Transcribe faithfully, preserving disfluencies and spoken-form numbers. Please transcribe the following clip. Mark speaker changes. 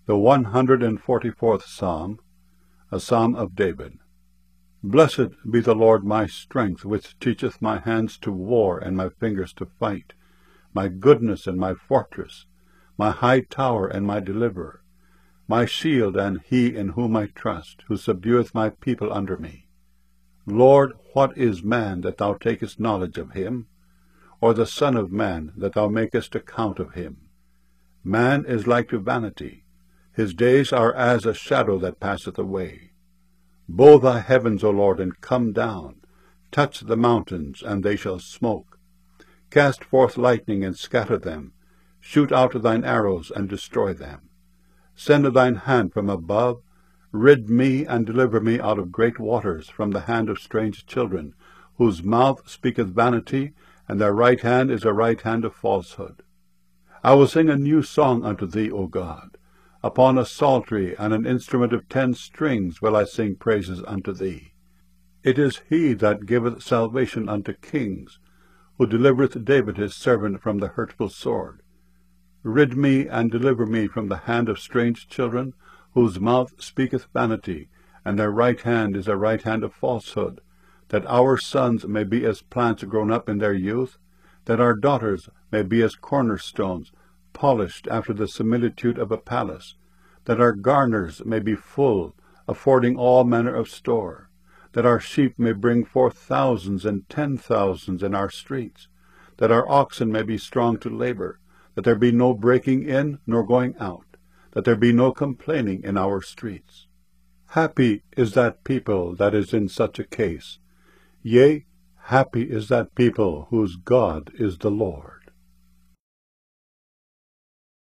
Speaker 1: The one hundred and forty-fourth Psalm, a Psalm of David. Blessed be the Lord my strength, which teacheth my hands to war and my fingers to fight, my goodness and my fortress, my high tower and my deliverer, my shield and he in whom I trust, who subdueth my people under me. Lord, what is man that thou takest knowledge of him, or the son of man that thou makest account of him? Man is like to vanity. His days are as a shadow that passeth away. Bow thy heavens, O Lord, and come down. Touch the mountains, and they shall smoke. Cast forth lightning, and scatter them. Shoot out thine arrows, and destroy them. Send thine hand from above. Rid me, and deliver me out of great waters, from the hand of strange children, whose mouth speaketh vanity, and their right hand is a right hand of falsehood. I will sing a new song unto thee, O God. Upon a psaltery and an instrument of ten strings will I sing praises unto thee. It is he that giveth salvation unto kings, who delivereth David his servant from the hurtful sword. Rid me and deliver me from the hand of strange children, whose mouth speaketh vanity, and their right hand is a right hand of falsehood, that our sons may be as plants grown up in their youth, that our daughters may be as cornerstones, polished after the similitude of a palace, that our garners may be full, affording all manner of store, that our sheep may bring forth thousands and ten thousands in our streets, that our oxen may be strong to labor, that there be no breaking in nor going out, that there be no complaining in our streets. Happy is that people that is in such a case. Yea, happy is that people whose God is the Lord.